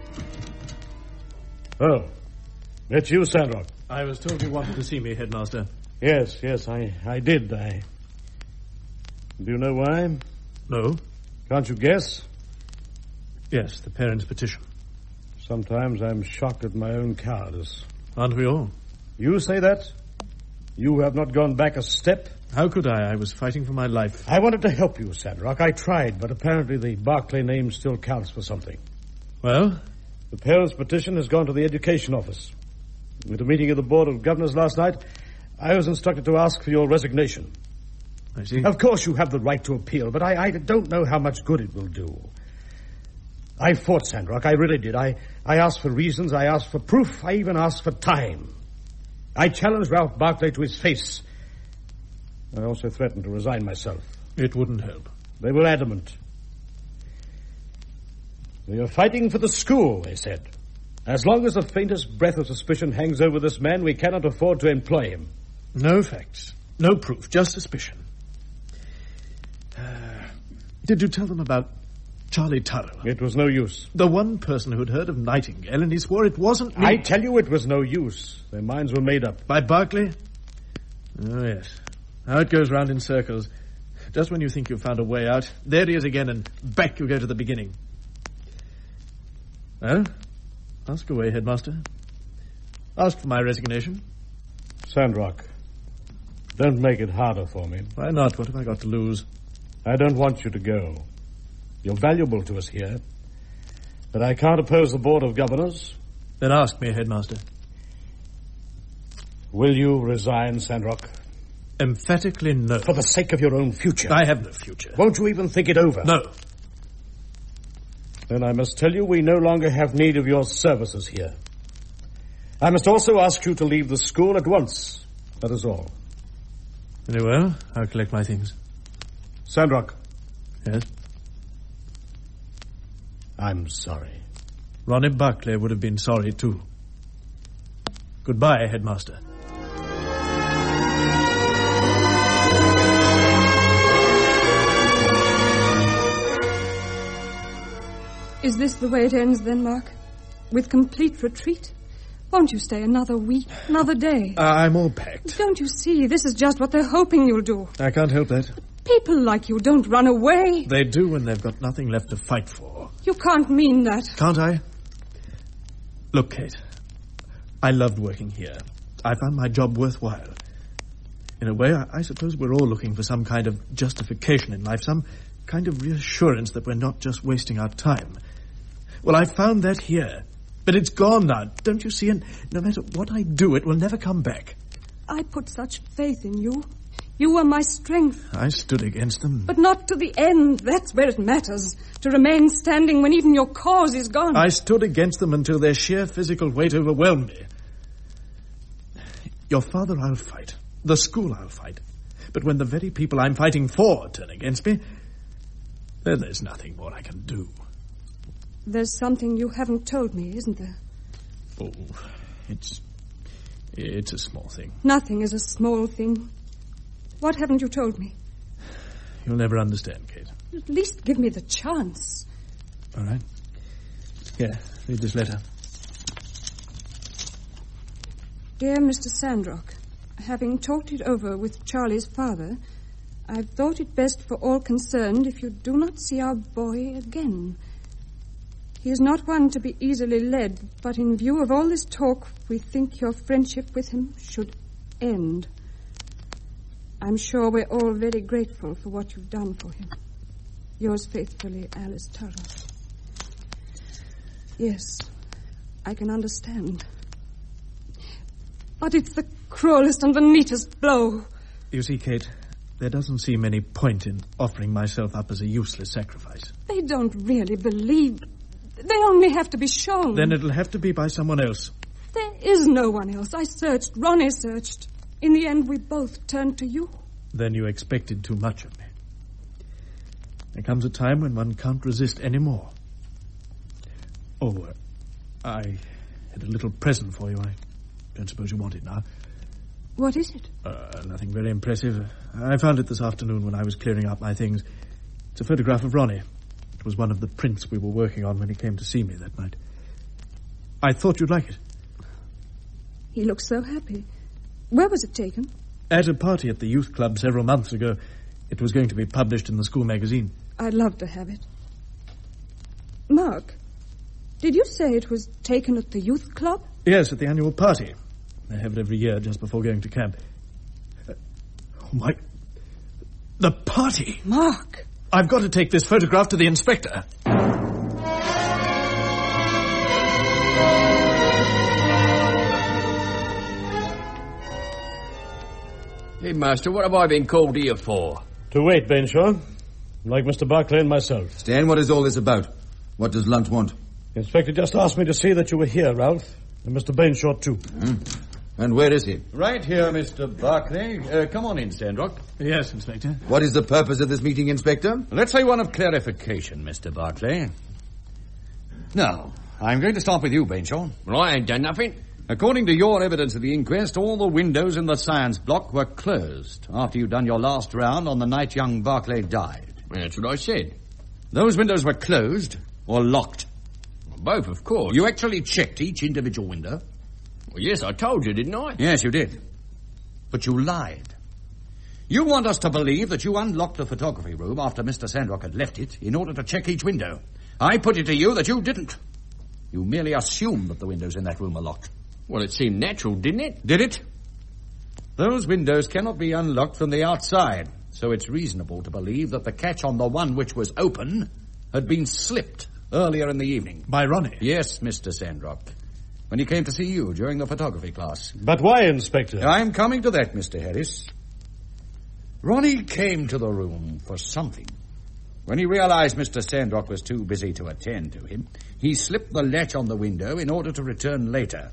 S3: Oh, it's you, Sandrock.
S5: I was told you wanted to see me, Headmaster.
S3: Yes, I did. Do you know why?
S5: No.
S3: Can't you guess?
S5: Yes, the parents' petition.
S3: Sometimes I'm shocked at my own cowardice.
S5: Aren't we all?
S3: You say that? You have not gone back a step?
S5: How could I? I was fighting for my life.
S3: I wanted to help you, Sandrock. I tried, but apparently the Barclay name still counts for something.
S5: Well?
S3: The parents' petition has gone to the education office. At a meeting of the Board of Governors last night, I was instructed to ask for your resignation.
S5: I see.
S3: Of course you have the right to appeal, but I don't know how much good it will do. I fought, Sandrock. I really did. I asked for reasons. I asked for proof. I even asked for time. I challenged Ralph Barclay to his face. I also threatened to resign myself.
S5: It wouldn't help.
S3: They were adamant. We are fighting for the school, they said. As long as the faintest breath of suspicion hangs over this man, we cannot afford to employ him.
S5: No facts. No proof. Just suspicion. Did you tell them about Charlie Turrow?
S3: It was no use.
S5: The one person who'd heard of Nightingale, and he swore it wasn't me.
S3: I tell you it was no use. Their minds were made up.
S5: By Barclay? Oh, yes. How it goes round in circles. Just when you think you've found a way out, there he is again, and back you go to the beginning. Well, ask away, Headmaster. Ask for my resignation.
S3: Sandrock, don't make it harder for me.
S5: Why not? What have I got to lose?
S3: I don't want you to go. You're valuable to us here. But I can't oppose the Board of Governors.
S5: Then ask me, Headmaster.
S3: Will you resign, Sandrock?
S5: Emphatically no.
S3: For the sake of your own future.
S5: I have no future.
S3: Won't you even think it over?
S5: No.
S3: Then I must tell you we no longer have need of your services here. I must also ask you to leave the school at once. That is all.
S5: Very well. I'll collect my things.
S3: Sandrock.
S5: Yes?
S3: I'm sorry.
S5: Ronnie Barclay would have been sorry, too. Goodbye, Headmaster.
S6: Is this the way it ends then, Mark? With complete retreat? Won't you stay another week, another day?
S5: I'm all packed.
S6: Don't you see? This is just what they're hoping you'll do.
S5: I can't help that.
S6: People like you don't run away.
S5: They do when they've got nothing left to fight for.
S6: You can't mean that.
S5: Can't I? Look, Kate, I loved working here. I found my job worthwhile. In a way, I suppose we're all looking for some kind of justification in life, some kind of reassurance that we're not just wasting our time. Well, I found that here. But it's gone now, don't you see? And no matter what I do, it will never come back.
S6: I put such faith in you. You were my strength.
S5: I stood against them.
S6: But not to the end. That's where it matters. To remain standing when even your cause is gone.
S5: I stood against them until their sheer physical weight overwhelmed me. Your father I'll fight. The school I'll fight. But when the very people I'm fighting for turn against me, then there's nothing more I can do.
S6: There's something you haven't told me, isn't there?
S5: Oh, it's a small thing.
S6: Nothing is a small thing. What haven't you told me?
S5: You'll never understand, Kate.
S6: At least give me the chance.
S5: All right. Here, read this letter.
S6: Dear Mr. Sandrock, having talked it over with Charlie's father, I've thought it best for all concerned if you do not see our boy again. He is not one to be easily led, but in view of all this talk, we think your friendship with him should end. I'm sure we're all very grateful for what you've done for him. Yours faithfully, Alice Turtle. Yes, I can understand. But it's the cruelest and the neatest blow.
S5: You see, Kate, there doesn't seem any point in offering myself up as a useless sacrifice.
S6: They don't really believe. They only have to be shown.
S5: Then it'll have to be by someone else.
S6: There is no one else. I searched. Ronnie searched. In the end, we both turned to you.
S5: Then you expected too much of me. There comes a time when one can't resist any more. Oh, I had a little present for you. I don't suppose you want it now.
S6: What is it?
S5: Nothing very impressive. I found it this afternoon when I was clearing up my things. It's a photograph of Ronnie. It was one of the prints we were working on when he came to see me that night. I thought you'd like it.
S6: He looks so happy. Where was it taken?
S5: At a party at the youth club several months ago. It was going to be published in the school magazine.
S6: I'd love to have it. Mark, did you say it was taken at the youth club?
S5: Yes, at the annual party. They have it every year just before going to camp. Oh, my... The party!
S6: Mark!
S5: I've got to take this photograph to the inspector.
S4: Hey, Master, what have I been called here for?
S3: To wait, Benshaw. Like Mr. Barclay and myself.
S9: Stan, what is all this about? What does Lunt want?
S3: The inspector just asked me to see that you were here, Ralph. And Mr. Benshaw, too.
S9: And where is he?
S2: Right here, Mr. Barclay. Come on in, Sandrock.
S5: Yes, Inspector.
S9: What is the purpose of this meeting, Inspector?
S2: Let's say one of clarification, Mr. Barclay. Now, I'm going to start with you, Benshaw.
S4: Well, I ain't done nothing.
S2: According to your evidence at the inquest, all the windows in the science block were closed after you'd done your last round on the night young Barclay died.
S4: That's what I said.
S2: Those windows were closed or locked?
S4: Well, both, of course.
S2: You actually checked each individual window?
S4: Well, yes, I told you, didn't I?
S2: Yes, you did. But you lied. You want us to believe that you unlocked the photography room after Mr. Sandrock had left it in order to check each window. I put it to you that you didn't. You merely assumed that the windows in that room were locked.
S4: Well, it seemed natural, didn't it?
S2: Did it? Those windows cannot be unlocked from the outside, so it's reasonable to believe that the catch on the one which was open had been slipped earlier in the evening.
S5: By Ronnie?
S2: Yes, Mr. Sandrock. When he came to see you during the photography class.
S3: But why, Inspector?
S2: I'm coming to that, Mr. Harris. Ronnie came to the room for something. When he realized Mr. Sandrock was too busy to attend to him, he slipped the latch on the window in order to return later.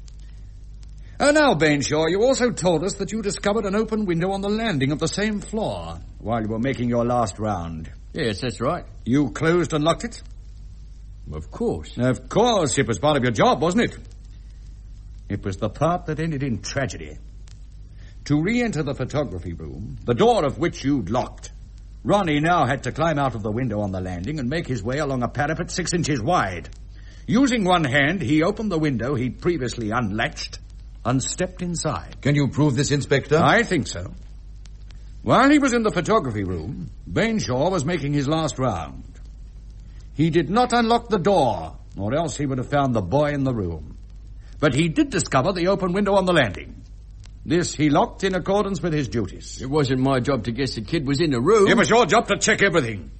S2: Now, Benshaw, you also told us that you discovered an open window on the landing of the same floor while you were making your last round.
S4: Yes, that's right.
S2: You closed and locked it?
S4: Of course.
S2: Of course, it was part of your job, wasn't it? It was the part that ended in tragedy. To re-enter the photography room, the door of which you'd locked, Ronnie now had to climb out of the window on the landing and make his way along a parapet 6 inches wide. Using one hand, he opened the window he'd previously unlatched and stepped inside.
S9: Can you prove this, Inspector?
S2: I think so. While he was in the photography room, Benshaw was making his last round. He did not unlock the door, or else he would have found the boy in the room. But he did discover the open window on the landing. This he locked in accordance with his duties.
S4: It wasn't my job to guess the kid was in the room.
S2: It was your job to check everything.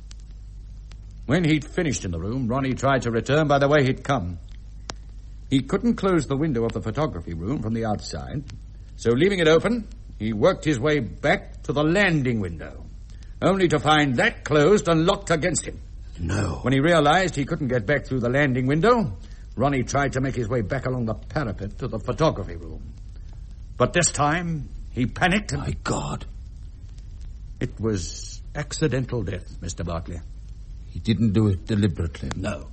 S2: When he'd finished in the room, Ronnie tried to return by the way he'd come. He couldn't close the window of the photography room from the outside, so leaving it open, he worked his way back to the landing window, only to find that closed and locked against him.
S9: No.
S2: When he realized he couldn't get back through the landing window, Ronnie tried to make his way back along the parapet to the photography room. But this time, he panicked and...
S9: My God.
S2: It was accidental death, Mr. Barclay.
S9: He didn't do it deliberately.
S2: No.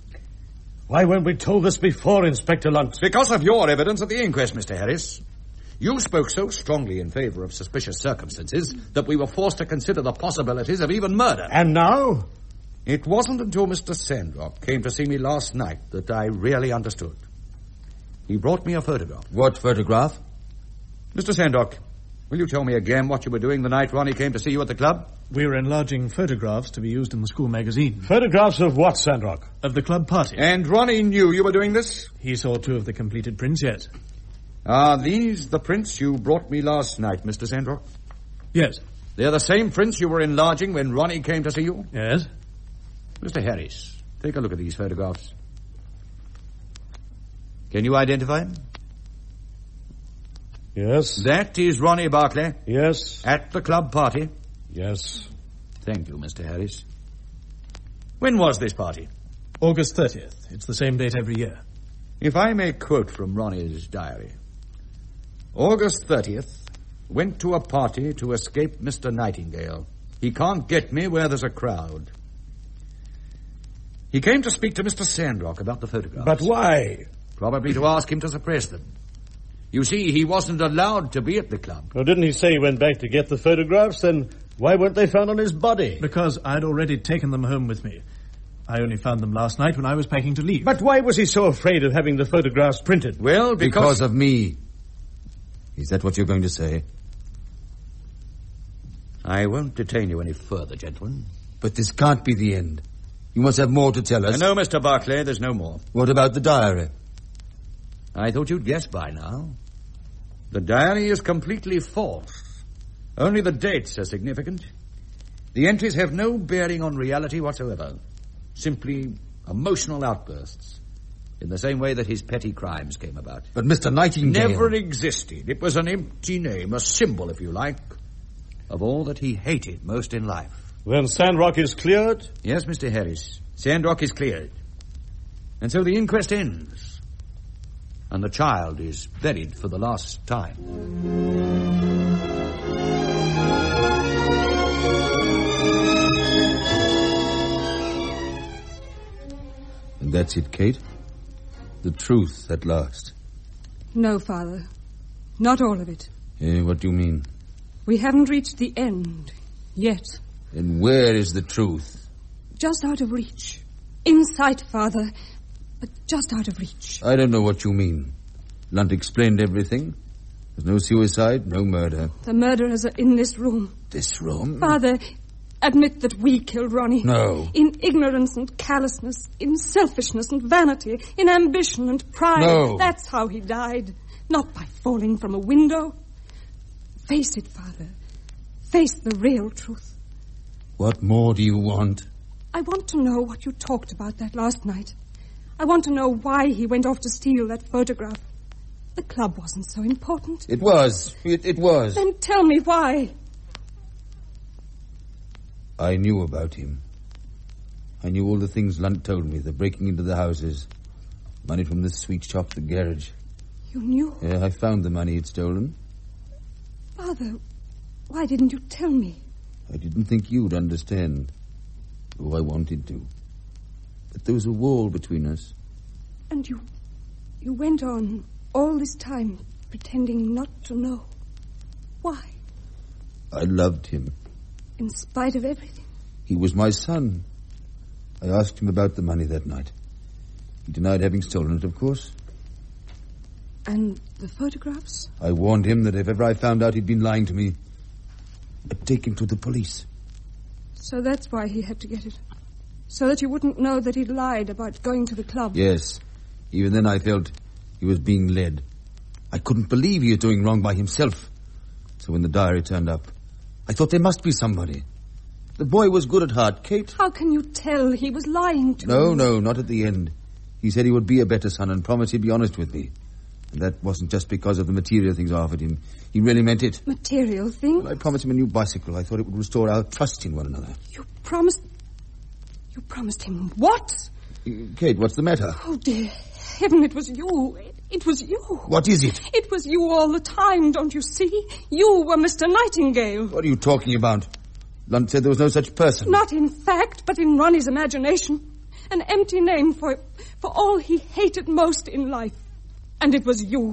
S3: Why weren't we told this before, Inspector Lunt?
S2: Because of your evidence at the inquest, Mr. Harris. You spoke so strongly in favor of suspicious circumstances that we were forced to consider the possibilities of even murder.
S3: And now?
S2: It wasn't until Mr. Sandrock came to see me last night that I really understood. He brought me a photograph.
S9: What photograph?
S2: Mr. Sandrock, will you tell me again what you were doing the night Ronnie came to see you at the club?
S5: We were enlarging photographs to be used in the school magazine.
S3: Photographs of what, Sandrock?
S5: Of the club party.
S2: And Ronnie knew you were doing this?
S5: He saw 2 of the completed prints, yes.
S2: Are these the prints you brought me last night, Mr. Sandrock?
S5: Yes.
S2: They're the same prints you were enlarging when Ronnie came to see you?
S5: Yes.
S2: Mr. Harris, take a look at these photographs. Can you identify him?
S3: Yes.
S2: That is Ronnie Barclay.
S3: Yes.
S2: At the club party.
S3: Yes.
S2: Thank you, Mr. Harris. When was this party?
S5: August 30th. It's the same date every year.
S2: If I may quote from Ronnie's diary. August 30th, went to a party to escape Mr. Nightingale. He can't get me where there's a crowd. He came to speak to Mr. Sandrock about the photographs.
S3: But why?
S2: Probably to ask him to suppress them. You see, he wasn't allowed to be at the club.
S3: Well, didn't he say he went back to get the photographs? Then why weren't they found on his body?
S5: Because I'd already taken them home with me. I only found them last night when I was packing to leave.
S3: But why was he so afraid of having the photographs printed?
S2: Well,
S9: Because of me. Is that what you're going to say?
S2: I won't detain you any further, gentlemen.
S9: But this can't be the end. You must have more to tell us.
S2: No, Mr. Barclay, there's no more.
S9: What about the diary?
S2: I thought you'd guess by now. The diary is completely false. Only the dates are significant. The entries have no bearing on reality whatsoever. Simply emotional outbursts. In the same way that his petty crimes came about.
S9: But Mr. Nightingale...
S2: Never existed. It was an empty name, a symbol, if you like, of all that he hated most in life.
S3: Then Sandrock is cleared?
S2: Yes, Mr. Harris. Sandrock is cleared. And so the inquest ends. And the child is buried for the last time.
S9: And that's it, Kate? The truth at last?
S6: No, Father. Not all of it.
S9: What do you mean?
S6: We haven't reached the end. Yet.
S9: And where is the truth?
S6: Just out of reach. In sight, Father. But just out of reach.
S9: I don't know what you mean. Lunt explained everything. There's no suicide, no murder.
S6: The murderers are in this room.
S9: This room?
S6: Father, admit that we killed Ronnie.
S9: No.
S6: In ignorance and callousness, in selfishness and vanity, in ambition and pride.
S9: No.
S6: That's how he died. Not by falling from a window. Face it, Father. Face the real truth.
S9: What more do you want?
S6: I want to know what you talked about that last night. I want to know why he went off to steal that photograph. The club wasn't so important.
S9: It was. It was.
S6: Then tell me why.
S9: I knew about him. I knew all the things Lunt told me, the breaking into the houses, money from the sweet shop, the garage.
S6: You knew?
S9: Yeah, I found the money he'd stolen.
S6: Father, why didn't you tell me?
S9: I didn't think you'd understand. Oh, I wanted to. But there was a wall between us.
S6: And you went on all this time pretending not to know. Why?
S9: I loved him.
S6: In spite of everything?
S9: He was my son. I asked him about the money that night. He denied having stolen it, of course.
S6: And the photographs?
S9: I warned him that if ever I found out he'd been lying to me, I'd take him to the police.
S6: So that's why he had to get it. So that you wouldn't know that he'd lied about going to the club.
S9: Yes. Even then I felt he was being led. I couldn't believe he was doing wrong by himself. So when the diary turned up, I thought there must be somebody. The boy was good at heart, Kate.
S6: How can you tell he was lying to you?
S9: No, not at the end. He said he would be a better son and promised he'd be honest with me. And that wasn't just because of the material things I offered him. He really meant it.
S6: Material things?
S9: Well, I promised him a new bicycle. I thought it would restore our trust in one another.
S6: You promised him what?
S9: Kate, what's the matter?
S6: Oh, dear heaven, it was you. It was you.
S9: What is it?
S6: It was you all the time, don't you see? You were Mr. Nightingale.
S9: What are you talking about? Lunt said there was no such person.
S6: Not in fact, but in Ronnie's imagination. An empty name for all he hated most in life. And it was you.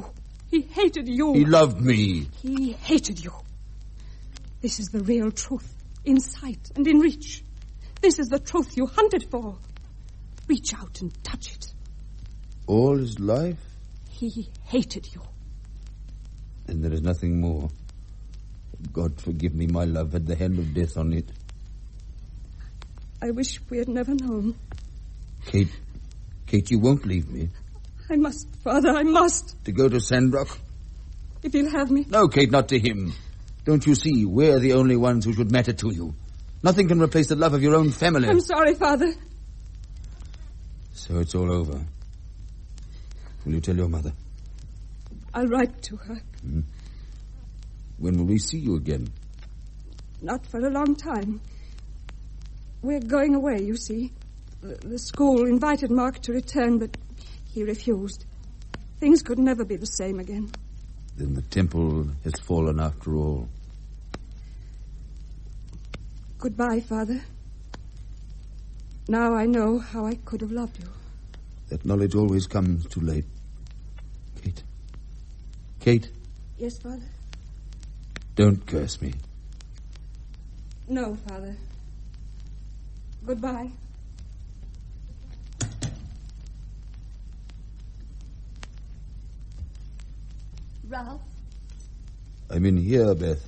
S6: He hated you.
S9: He loved me.
S6: He hated you. This is the real truth, in sight and in reach. This is the truth you hunted for. Reach out and touch it.
S9: All his life?
S6: He hated you.
S9: And there is nothing more. God forgive me, my love had the hand of death on it.
S6: I wish we had never known.
S9: Kate, you won't leave me.
S6: I must, Father, I must.
S9: To go to Sandrock?
S6: If you'll have me.
S9: No, Kate, not to him. Don't you see, we're the only ones who should matter to you. Nothing can replace the love of your own family.
S6: I'm sorry, Father.
S9: So it's all over. Will you tell your mother?
S6: I'll write to her.
S9: When will we see you again?
S6: Not for a long time. We're going away, you see. The school invited Mark to return, but he refused. Things could never be the same again.
S9: Then the temple has fallen after all.
S6: Goodbye, Father. Now I know how I could have loved you.
S9: That knowledge always comes too late. Kate?
S6: Yes, Father?
S9: Don't curse me.
S6: No, Father. Goodbye.
S7: Ralph?
S9: I'm in here, Beth.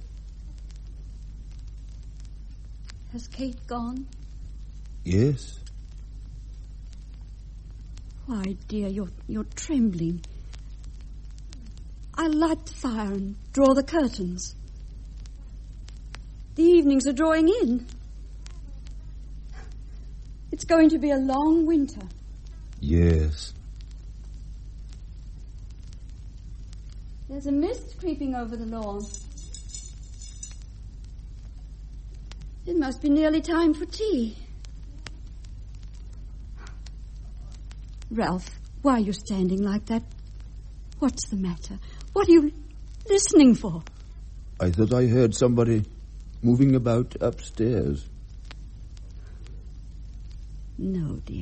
S7: Has Kate gone?
S9: Yes.
S7: Why, dear, you're trembling. I'll light the fire and draw the curtains. The evenings are drawing in. It's going to be a long winter.
S9: Yes.
S7: There's a mist creeping over the lawn. It must be nearly time for tea. Ralph, why are you standing like that? What's the matter? What are you listening for?
S9: I thought I heard somebody moving about upstairs.
S7: No, dear.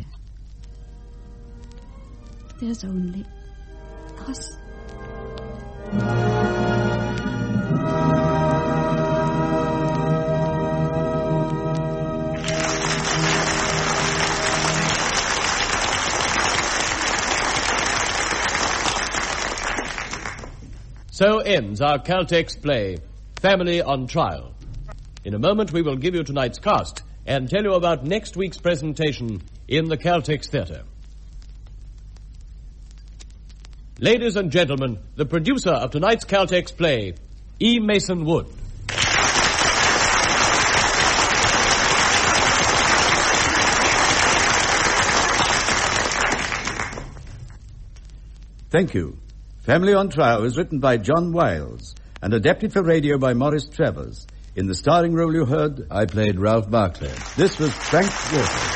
S7: There's only us.
S1: So ends our Caltex play, Family on Trial. In a moment we will give you tonight's cast and tell you about next week's presentation in the Caltex Theatre. Ladies and gentlemen, the producer of tonight's Caltex play, E. Mason Wood.
S2: Thank you. Family on Trial was written by John Wiles and adapted for radio by Maurice Travers. In the starring role you heard,
S9: I played Ralph Barclay.
S2: This was Frank Waters.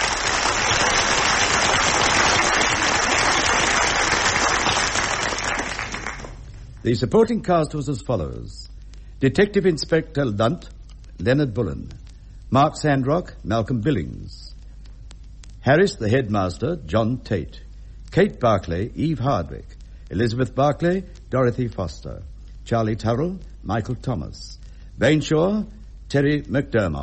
S2: The supporting cast was as follows. Detective Inspector Lunt, Leonard Bullen. Mark Sandrock, Malcolm Billings. Harris, the headmaster, John Tate. Kate Barclay, Eve Hardwick. Elizabeth Barclay, Dorothy Foster. Charlie Turrell, Michael Thomas. Bainshaw, Terry McDermott.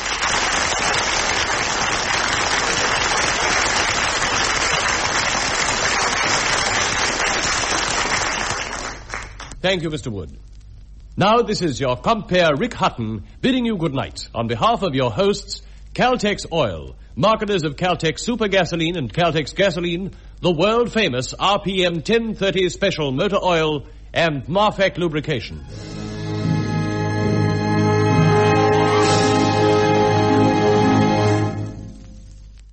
S1: Thank you, Mr. Wood. Now this is your compere Rick Hutton bidding you good night on behalf of your hosts, Caltex Oil, marketers of Caltex Super Gasoline and Caltex Gasoline, the world-famous RPM 1030 Special Motor Oil, and Marfec Lubrication.